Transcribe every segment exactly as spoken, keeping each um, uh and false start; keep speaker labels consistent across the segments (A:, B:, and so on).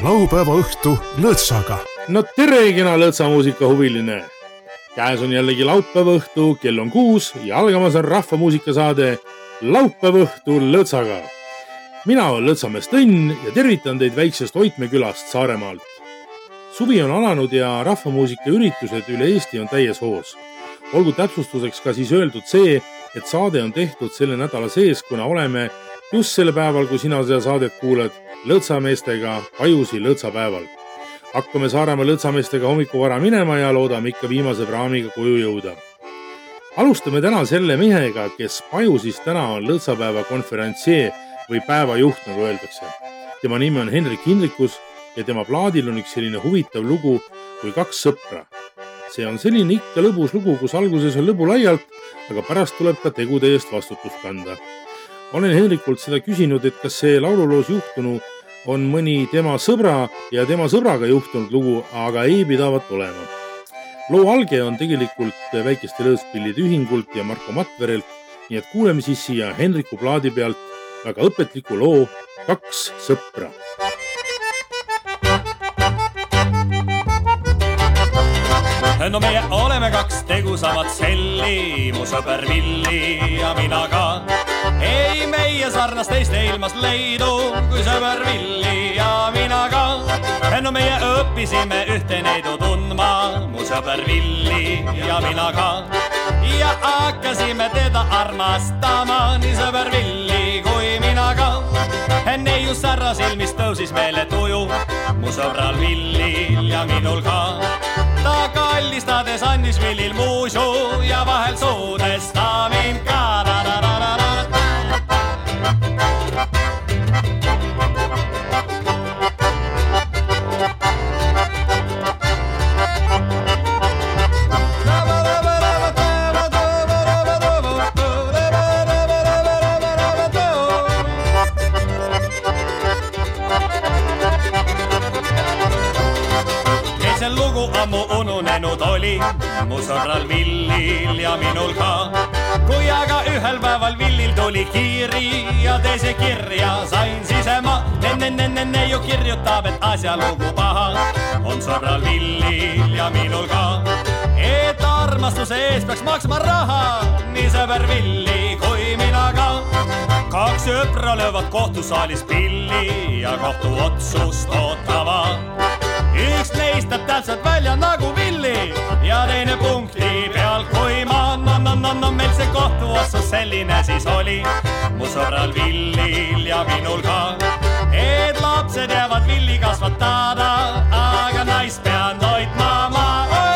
A: laupäeva õhtu Lõõtsaga.
B: No tere, kena lõõtsamuusika huviline. Käes on jällegi laupäeva õhtu, kell on kuus ja algamas on rahvamuusikasaade laupäeva õhtu Lõõtsaga. Mina olen Lõõtsamees Tõnn ja tervitan teid väiksest Oitme külast Saaremaalt. Suvi on alanud ja rahvamuusika üritused üle Eesti on täies hoos. Olgu täpsustuseks ka siis öeldud see, et saade on tehtud selle nädala sees, kuna oleme just selle päeval, kui sina seda saadet kuuled, lõõtsameestega Pajusi lõõtsapäeval. Hakkame Saaremaa lõõtsameestega hommiku vara minema ja loodame ikka viimase praamiga koju jõuda. Alustame täna selle mehega, kes Pajusis täna on lõõtsapäeva konferentsier või päevajuht, nagu öeldakse. Tema nimi on Henrik Hindrikus ja tema plaadil on üks selline huvitav lugu kui Kaks sõpra. See on selline ikka lõbus lugu, kus alguses on lõbu laialt, aga pärast tuleb ka tegude eest vastutust kanda. Olen Henrikult seda küsinud, et kas see laululoos juhtunu on mõni tema sõbra ja tema sõbraga juhtunud lugu, aga ei pidavat olema. Loo alge on tegelikult Väikeste lõõtspillide ühingult ja Marko Matverelt, nii et kuuleme siis siia Henriku plaadi pealt väga õpetliku loo Kaks sõpra.
C: No meie oleme kaks tegusamat selli, mu sõber Villi ja mina ka. Ei meie sarnast teiste ilmas leidu, kui sõber Villi ja mina ka. No meie õppisime ühte neidu tundma, mu sõber Villi ja mina ka. Ja hakkasime teda armastama, nii sõber Villi kui mina ka. Neiu särra silmis tõusis meile tuju, mu sõbral Villil ja minul ka. Ta kallistades andis Villil muusu ja vahel suudes ta mind ka. Ammu ununenud oli mu sõbral Villil ja minul ka. Kui aga ühel päeval Villil tuli kiiri ja teise kirja sain sisema. Nenne ju kirjutab, et asjalugu paha on sõbral Villil ja minul ka. Et armastuse eest peaks maksma raha, nii sõber Villi kui mina ka. Kaks sõpra löövad kohtusaalis pilli ja kohtu otsust ootava. Üks neist näeb täpselt välja nagu Villi ja teine punkti peal kui ma. No, no, no, no, meil see kohtuotsus selline siis oli mu sõbral Villil ja minul ka. Et lapsed jäävad Villi kasvatada, aga naist pean hoidma ma.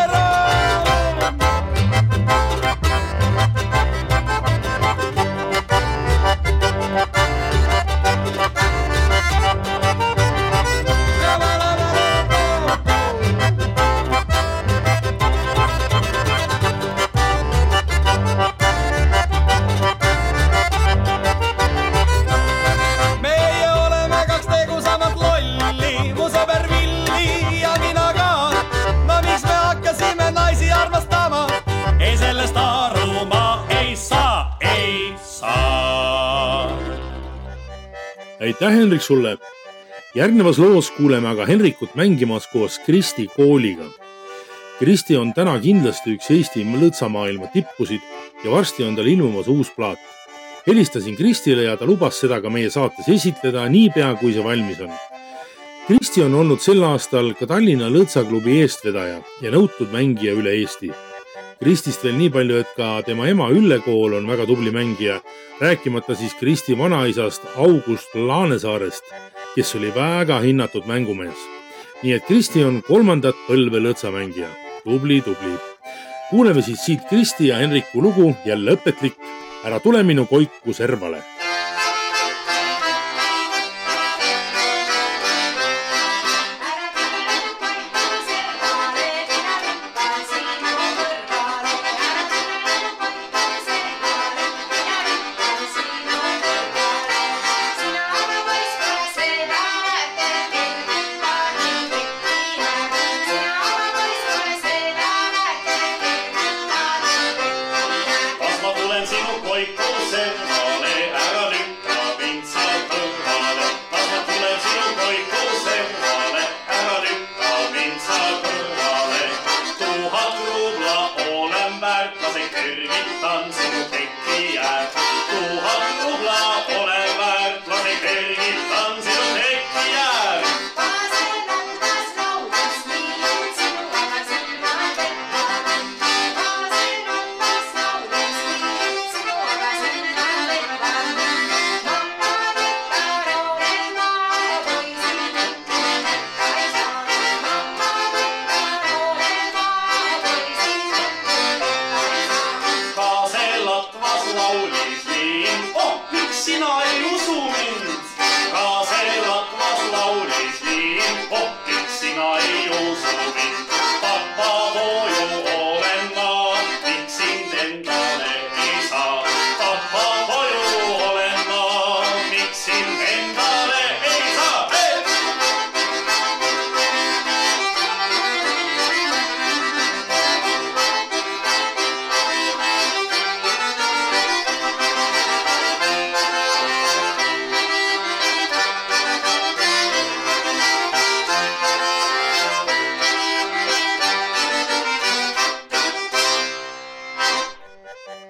B: Aitäh, Henrik, sulle! Järgnevas loos kuuleme aga Henrikut mängimas koos Kristi Kooliga. Kristi on täna kindlasti üks Eesti lõõtsamaailma tippusid ja varsti on tal ilmumas uus plaat. Helistasin Kristile ja ta lubas seda ka meie saates esitleda niipea, kui see valmis on. Kristi on olnud sel aastal ka Tallinna lõõtsaklubi eestvedaja ja nõutud mängija üle Eesti. Kristist veel nii palju, et ka tema ema Ülle Kool on väga tubli mängija, rääkimata siis Kristi vanaisast August Laanesaarest, kes oli väga hinnatud mängumees. Nii et Kristi on kolmandat põlve lõõtsamängija. Tubli, tubli. Kuuleme siis siit Kristi ja Henriku lugu, jälle õpetlik, Ära tule minu koiku servale.
C: Sinu koiku servale, ära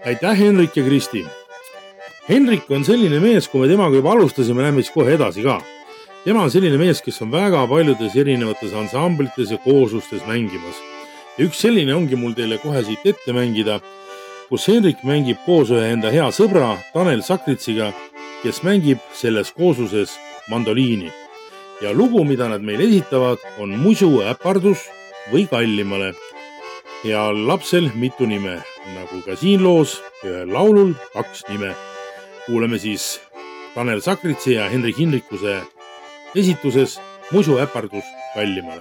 B: Aitäh, Henrik ja Kristi. Henrik on selline mees, kui me temaga juba alustasime, lähme siis kohe edasi ka. Tema on selline mees, kes on väga paljudes erinevates ansamblites ja kooslustes mängimas. Ja üks selline ongi mul teile kohe siit ette mängida, kus Henrik mängib koos ühe enda hea sõbra Tanel Sakritsiga, kes mängib selles koosluses mandoliini. Ja lugu, mida nad meil esitavad, on Musu äpardus või kallimale. Ja lapsel mitu nime, nagu ka siin loos, ühel laulul kaks nime. Kuuleme siis Tanel Sakritsi ja Henrik Hinrikuse esituses Musu äpardus kallimale.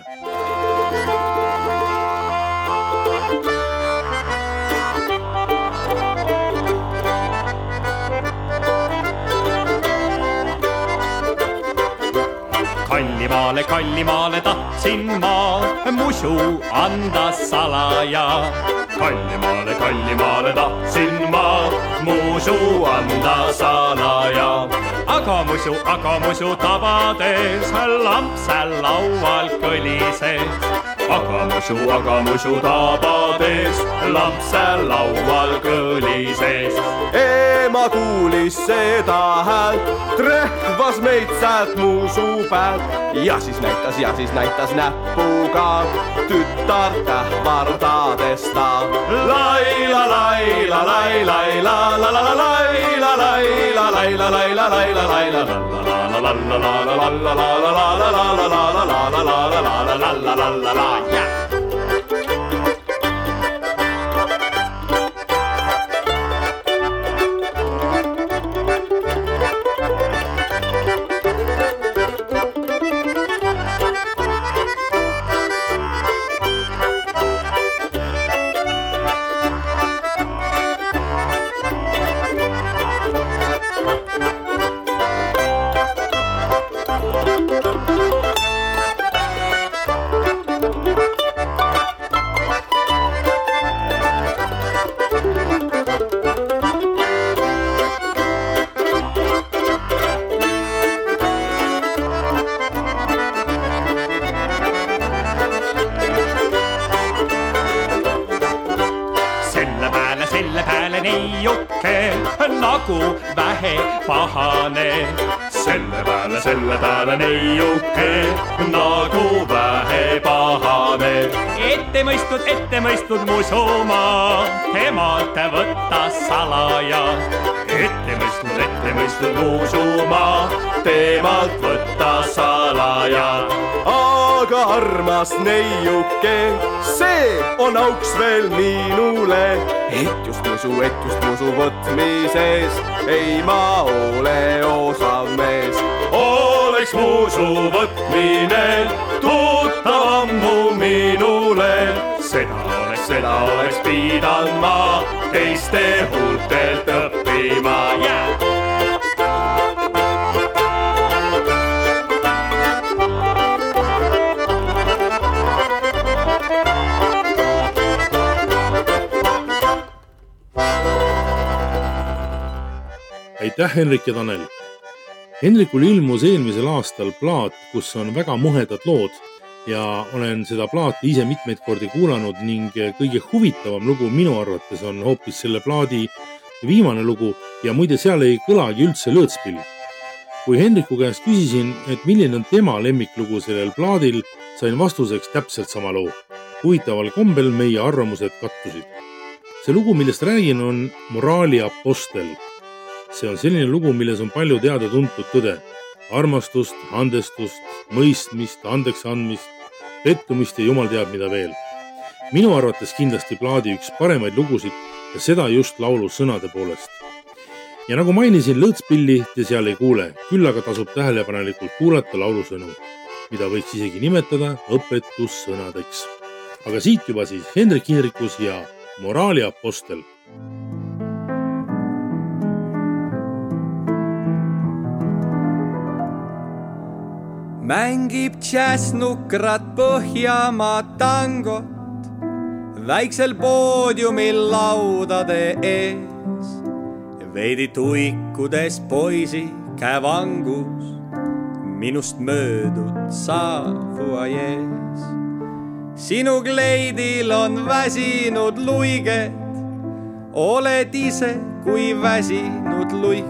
C: Kallimaale, kallimaale tahtsin ma musu anda salaja. Kallimaale, kallimaale tahtsin ma musu anda salaja. Aga musu, aga musu tabades lampsel laual kõlises. Aga musu, aga musu tabades lampsel laual kõlises.
D: Ema kuulis seda häält, trehvas meid sealt musu pealt. Ja siis näitas, ja siis näitas näpuga tütar tähvardades ta. Laila, laila, laila, laila, laila, laila, laila, laila, laila, laila, laila, laila, nagu vähe pahane. Selle pääle, selle pääle neiuke nagu vähe pahane. Ette mõistnud, ette mõistnud musuma temalt võttas salaja. Ette mõistnud, ette mõistnud musuma temalt võttas salaja. Aga armas neiuke, see on auks veel minule. Et just musu, et just musu võtmises ei ma ole osav mees. Oleks musu võtmine tuttav ammu minule. Seda oleks, seda oleks pidanud ma teiste huultelt õppima. Yeah!
B: Aitäh, Henrik ja Tanel. Henrikul ilmus eelmisel aastal plaat, kus on väga muhedad lood ja olen seda plaati ise mitmeid kordi kuulanud ning kõige huvitavam lugu minu arvates on hoopis selle plaadi viimane lugu ja muide seal ei kõlagi üldse lõõtspill. Kui Henriku käest küsisin, et milline on tema lemmiklugu sellel plaadil, sain vastuseks täpselt sama loo. Huvitaval kombel meie arvamused kattusid. See lugu, millest räägin, on Moraali apostel. See on selline lugu, milles on palju teada tuntud tõde. Armastust, andestust, mõistmist, andeks andmist, pettumist ja jumal teab mida veel. Minu arvates kindlasti plaadi üks paremaid lugusid ja seda just laulu sõnade poolest. Ja nagu mainisin, lõõtspilli te seal ei kuule, küll aga tasub tähelepanelikult kuulata laulu sõnu, mida võiks isegi nimetada õpetussõnadeks. Aga siit juba siis Henrik Hinrikus ja Moraali apostel.
E: Mängib džässnukrat Põhjamaa tangot väiksel poodiumil laudade ees. Veidi tuikudes poisi kävangus minust möödud saafuajees. Sinu kleidil on väsinud luiged, oled ise kui väsinud luik.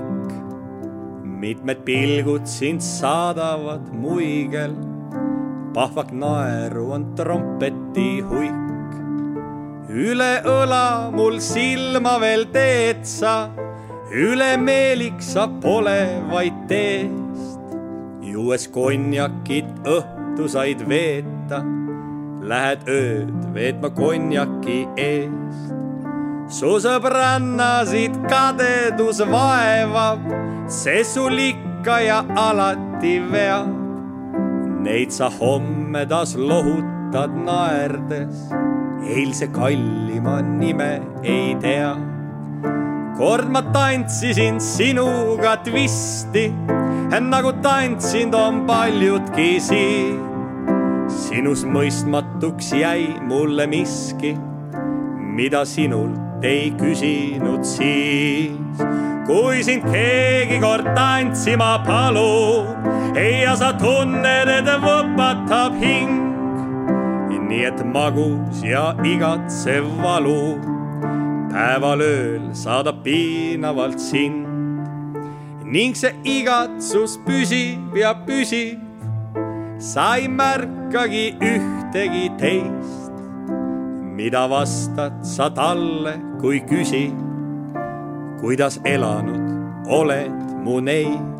E: Mitmed pilgud sind saadavad muigel, pahvak naeru on trompeti huik. Üle õla mul silma veel teed sa, üle meelik sa pole vaid teest. Juues konjakit õhtu said veeta, lähed ööd veetma konjaki eest. Su sõbrannasid kadedus vaevab, see sul ikka ja alati veab. Neid sa homme taas lohutad naerdes, eilse kallima nime ei tea. Kord ma tantsisin sinuga twisti, nagu tantsinud on paljudki siin. Sinus mõistmatuks jäi mulle miski, mida sinult ei küsinud siis. Kui sind keegi kord tantsima palub, ja sa tunned, et võpatab hing. Nii et magus ja igatsev valu, päeval ööl saadab piinavalt sind. Ning see igatsus püsib ja püsib, sa ei märkagi ühtegi teist. Mida vastad sa talle, kui küsi, kuidas elanud oled mu neid?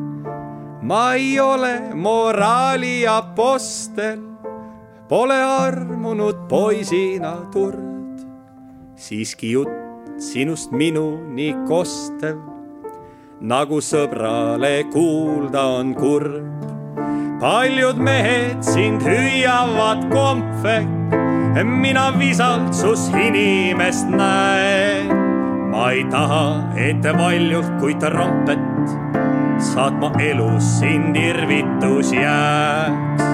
E: Ma ei ole moraali apostel, pole armunud poisina turd. Siiski jutt sinust minuni kostev, nagu sõbrale kuulda on kurb. Paljud mehed sind hüüavad kompvek, mina visalt sus inimest näen. Ma ei taha, et valjult kui trompet saad ma elus sind irvitus jääks.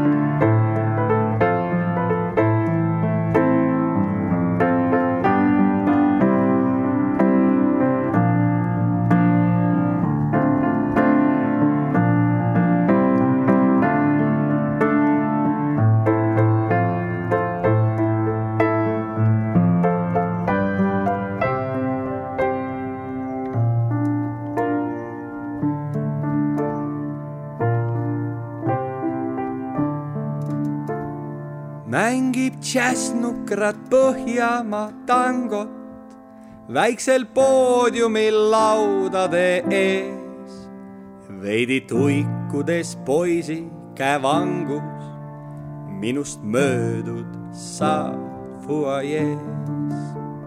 E: Mängib džässnukrat Põhjamaa tangot väiksel poodiumil laudade ees. Veidi tuikudes poisi kävangus, minust möödud sa fuajees.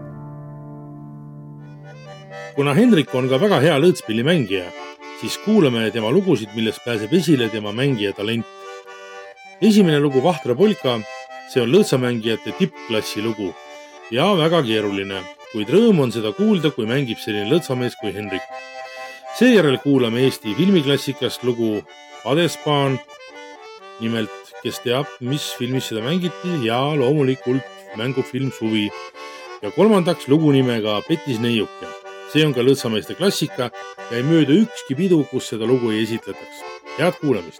B: Kuna Henrik on ka väga hea lõõtspillimängija, siis kuulame tema lugusid, milles pääseb esile tema mängija talent. Esimene lugu Vahtra polka, see on lõõtsamängijate tippklassi lugu ja väga keeruline, kuid rõõm on seda kuulda, kui mängib selline lõõtsamees kui Henrik. Seejärel kuulame Eesti filmiklassikast lugu Adespaan, nimelt kes teab, mis filmis seda mängiti ja loomulikult mängufilm Suvi. Ja kolmandaks lugu nimega Petis neiuke. See on ka lõõtsameeste klassika ja ei mööda ükski pidu, kus seda lugu ei esitletaks. Head kuulamist!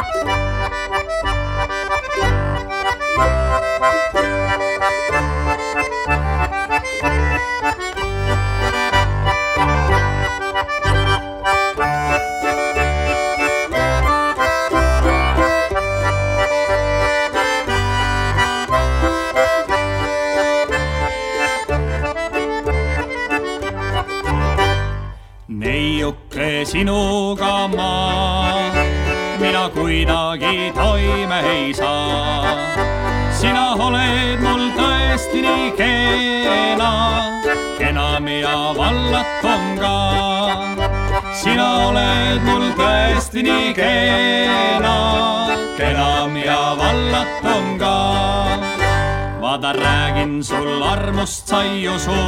C: Neiuke sinuga ma, mina kuidagi toime ei saa. Sina oled mul tõesti nii kena, kenam ja vallaton ka. Sina oled mul tõesti nii kena, kenam ja vallaton ka. Vaada räägin sul armust sa ei usu,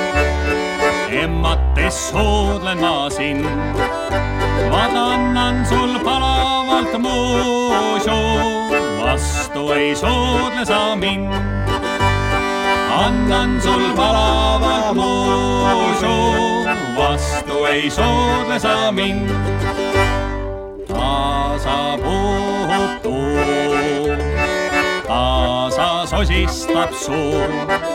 C: emmates soodlen ma sind. Vaada annan sul palavalt muusu, vastu ei soodle sa mind. Annan sul palavalt muusu, vastu ei soodle sa mind. Taasa puhub tuu, taasa sosistab suu.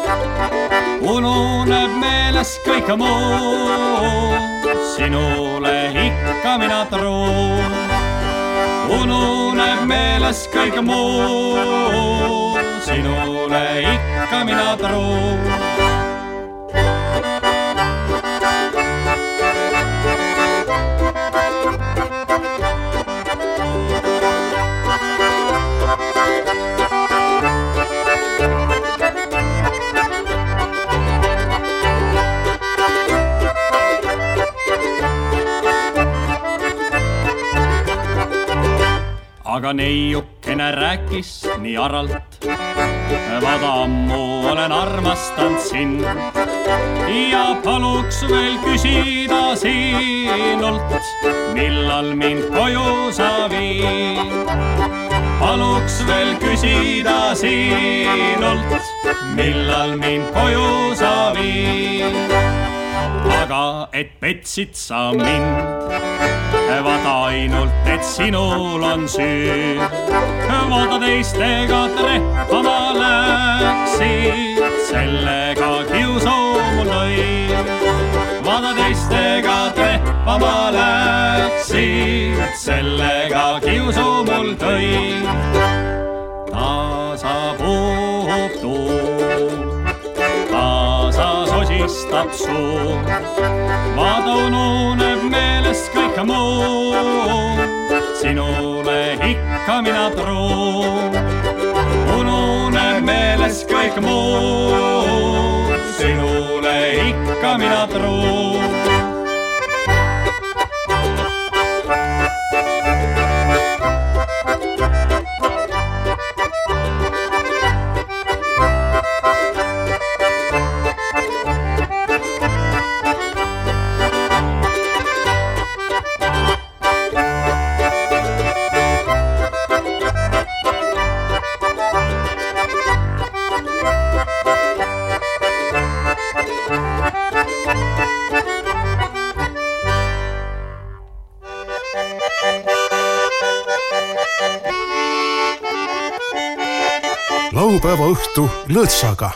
C: Ununeb meeles kõik muu, sinule ikka mina truu. Ununeb meeles kõik muu, sinule ikka mina truu. Aga neiukene rääkis nii aralt, vaada ammu olen armastanud sind. Ja paluks veel küsida sinult, millal mind koju sa viid. Paluks veel küsida sinult, millal mind koju sa viid. Aga et petsid sa mind, vaata ainult, et sinul on süü. Vaata teistega trehvama läksid, sellega kiusu mul lõi. Vaata teistega trehvama läksid, sellega kiusu mul tõi. Taasa puhub tuu, taasa sosistab suu. Vaata ununeb meelest kõik muu, sinule ikka mina truu. Ununeb meelest kõik muu, sinule ikka mina truu.
A: Laupäeva õhtu Lõõtsaga.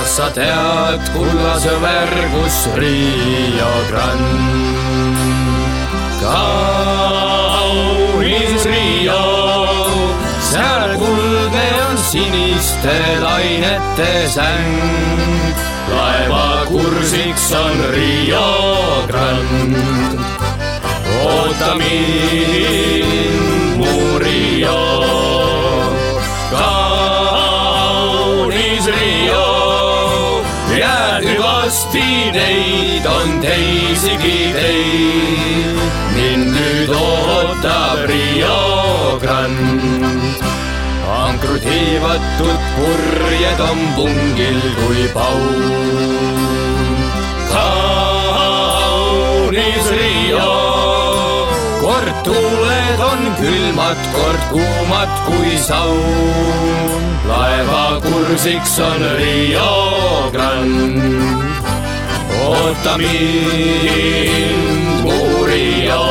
F: sa tead, kulla sõber, kus Rio Grande. Kaunis Rio, seal kuldne on siniste lainete säng. Laeva kursiks on Rio Grande. Oota mind, mu Rio. Kaunis Rio, jääd hüvasti, neid on teisigi teid. Mind nüüd ootab Rio Grande. Ankrud hiivatud purjed on pungil kui paun. Kaunis Rio, kord tuuled on külmad, kord kuumad kui saun. Laeva kursiks on Rio Grande. Oota mind, mu Rio.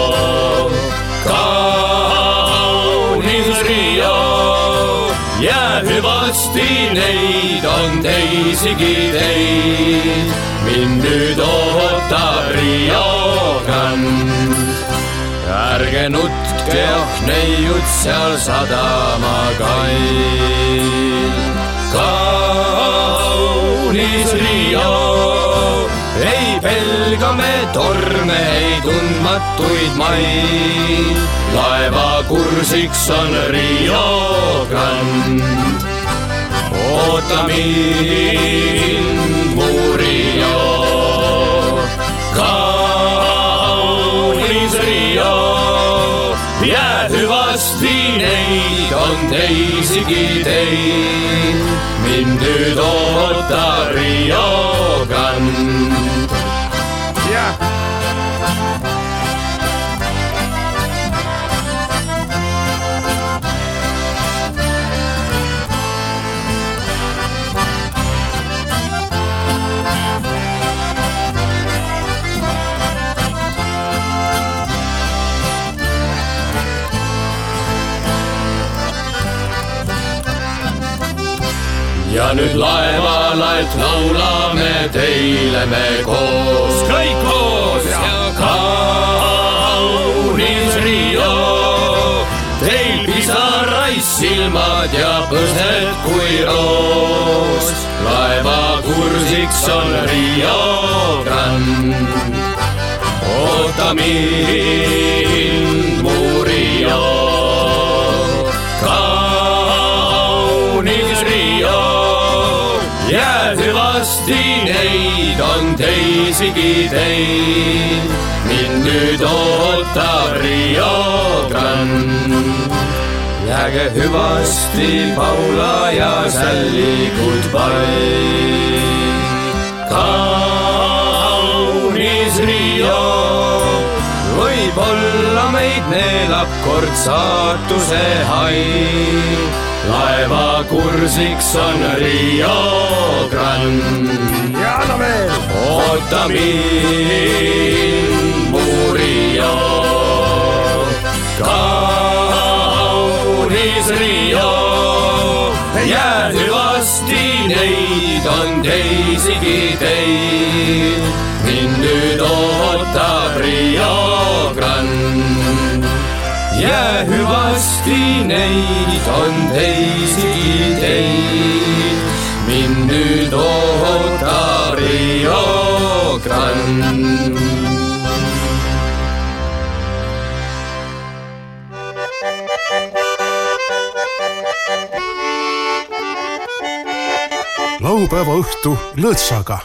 F: Kaunis Rio, jää hüvasti, neid on teisigi teid. Mind nüüd ootab Rio Grande. Ärge nutke, oh neiud seal sadama kail. Kaunis Rio, ei pelga me torme, ei tundmatuid maid. Laeva kursiks on Rio Grande. Oota mind, mu Rio. Kaunis Rio, jää hüvasti, neid on teisigi teid. Mind nüüd ootab Rio Grande. Yeah. Ja nüüd laevalaet laulame teile me koos. Kõik koos ja kaunis Rio, teil pisarais silmad ja põsed kui roos. Laeva kursiks on Rio Grande. Oota mind, mu Rio. Kaunis Rio, jää hüvasti, neid on teisigi teid. Mind nüüd ootab Rio Grande. Jääge hüvasti, Paula ja Sally, goodbye. Kaunis Rio, võib-olla meid neelab kord saatuse hai. Laeva kursiks on Rio Grande. Ja no veel! Oota mind, mu Rio. Kaunis Rio, jää hüvasti, neid on teisigi teid. Mind nüüd ootab Rio Grande. Jää hüvasti, neid on teisigi teid. Mind nüüd ootab Rio Grande.
A: Laupäeva õhtu lõõtsaga.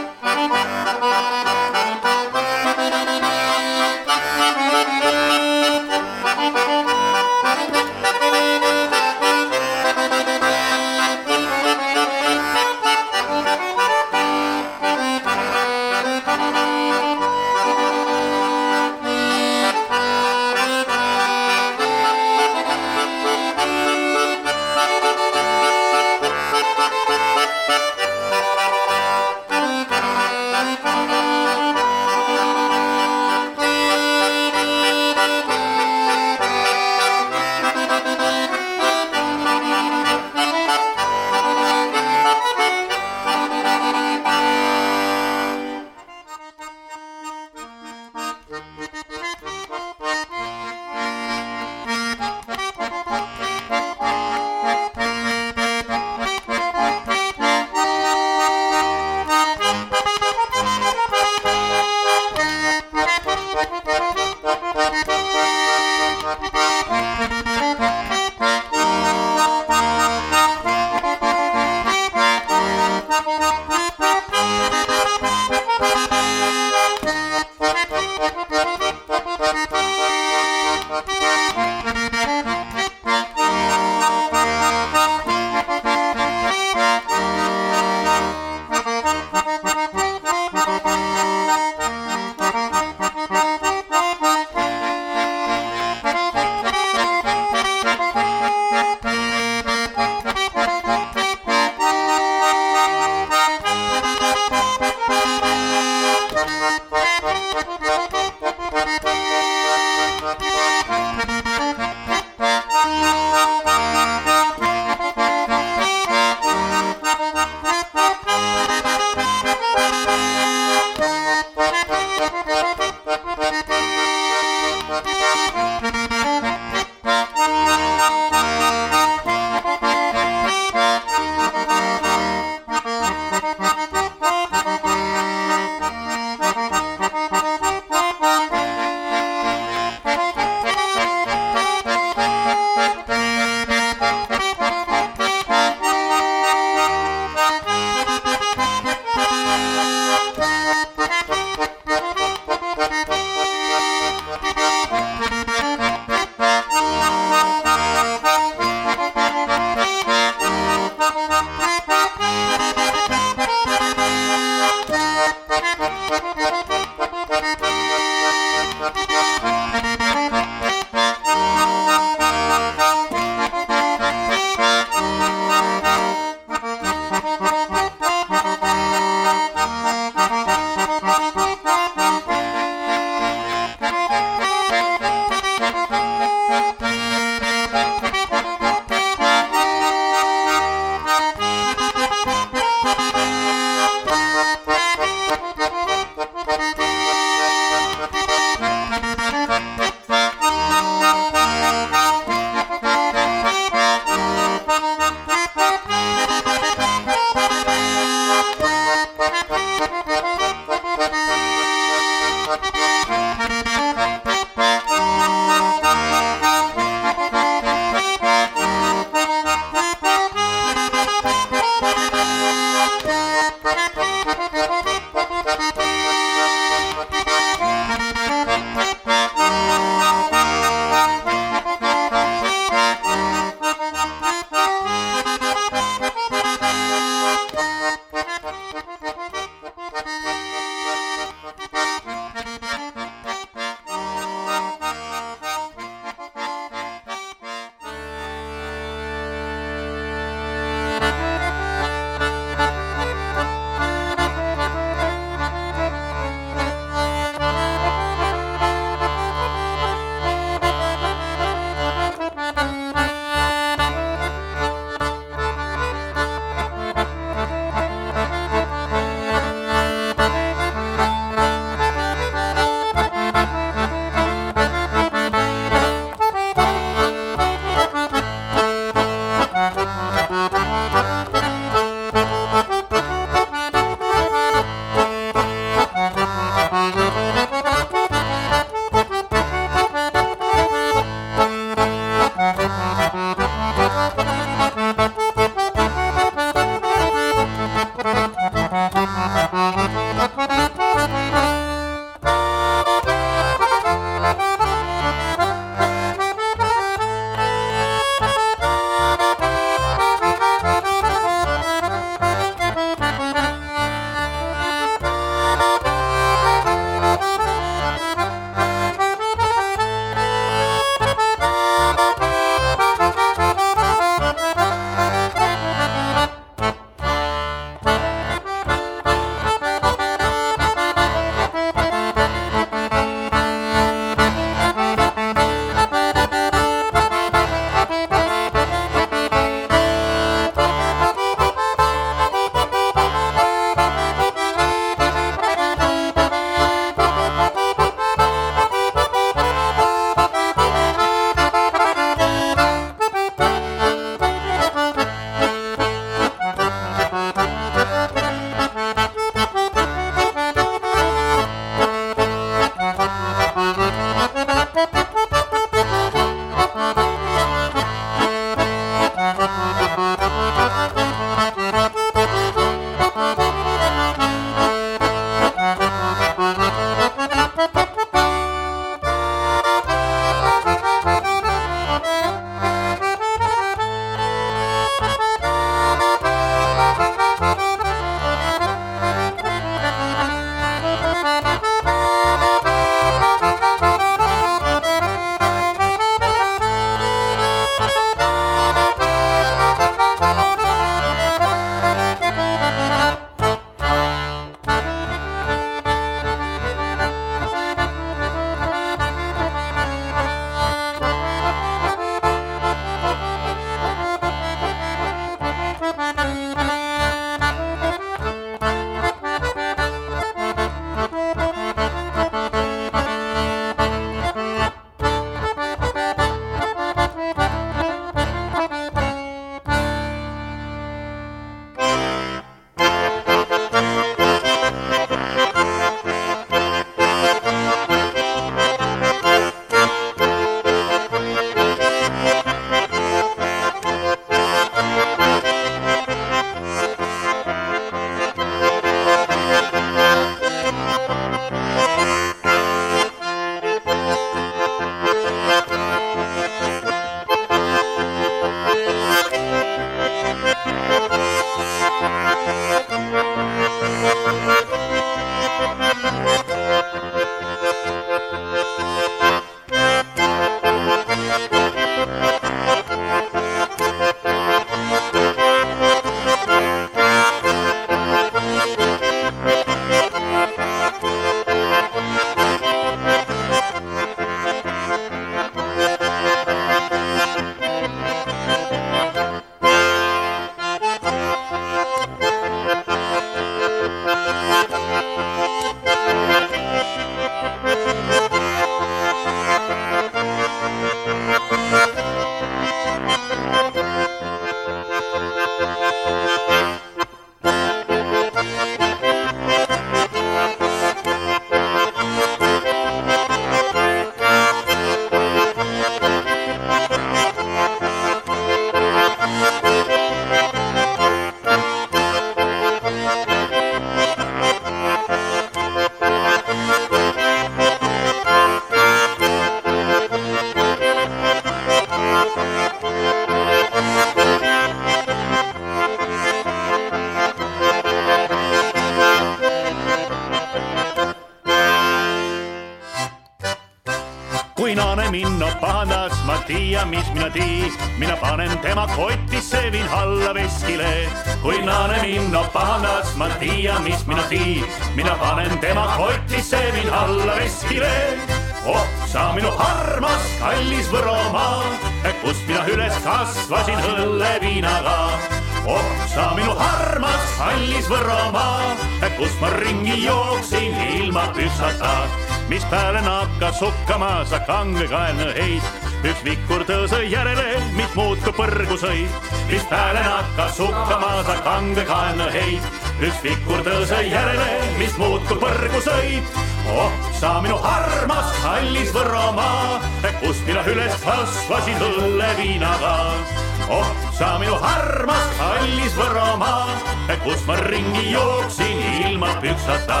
G: naane minno pahandas, ma tia, mis mina tii. Mina panen tema kotisse, viin alla veskile. Kui naane minno pahandas, ma tia, mis mina tii. Mina panen tema kotisse, viin alla veskile. Oh, sa minu armas, kallis Võromaa, kust mina üles kasvasin õlleviinaga. Oh, sa minu armas, kallis Võromaa, kust ma ringi jooksin ilma püksata. Mis pääle nakka sukkama, sa kangekaelne heid. Üks vikkur tõõse järele, mis muudku põrgu sõi. Mis pääle nakka sukkama, sa kangekaelne heid. Üks vikkur tõõse järele, mis muudku põrgu sõi. Oh, sa minu armas, kallis Võromaa, kust mina üles kasvasin õlleviinaga. Oh, sa minu armas, kallis Võromaa, kust ma ringi jooksin ilma püksata.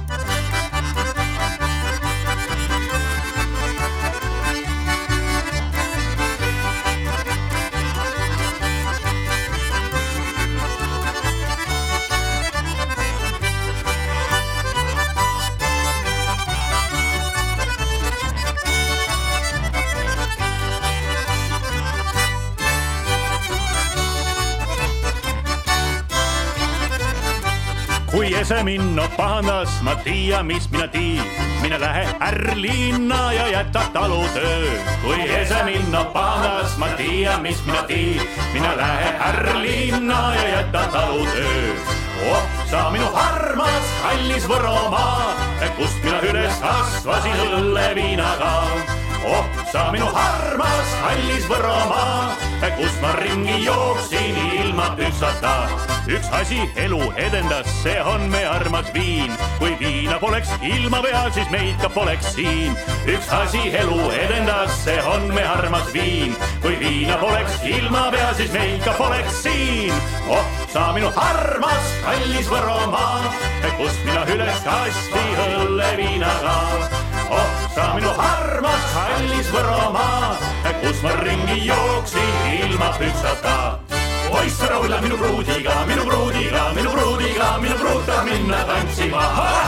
G: Kui ese minno pahandas, ma tia, mis mina tii. Mina lähe ärlinna ja jäta talutöö. Kui ese minno pahandas, ma tia, mis mina tii. Mina lähe ärlinna ja jäta talutöö. Oh, sa minu armas, kallis Võromaa, kust mina üles kasvasin õlleviinaga. Oh, sa minu armas, kallis Võromaa, kust ma ringi jooksin ilma püksata. Üks asi elu edendas, see on me armas viin. Kui viina poleks ilma peal, siis meid ka poleks siin. Üks asi elu edendas, see on me armas viin. Kui viina poleks ilma peal, siis meid ka poleks siin. Oh, sa minu armas, kallis Võromaa, kust mina üles kasti õlleviinaga. Oh, sa minu armas, kallis Võromaa, kus ma ringi jooksin ilma püksata. Oissa rolla minu pruudiga, minu pruudiga, minu pruudiga, minu pruuta minna tantsima.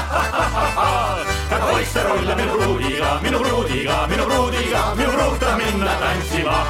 G: Oissa rolla minu pruudiga, minu pruudiga, minu pruudiga, minu pruuta minna tantsima.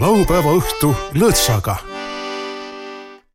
A: laupäeva õhtu lõõtsaga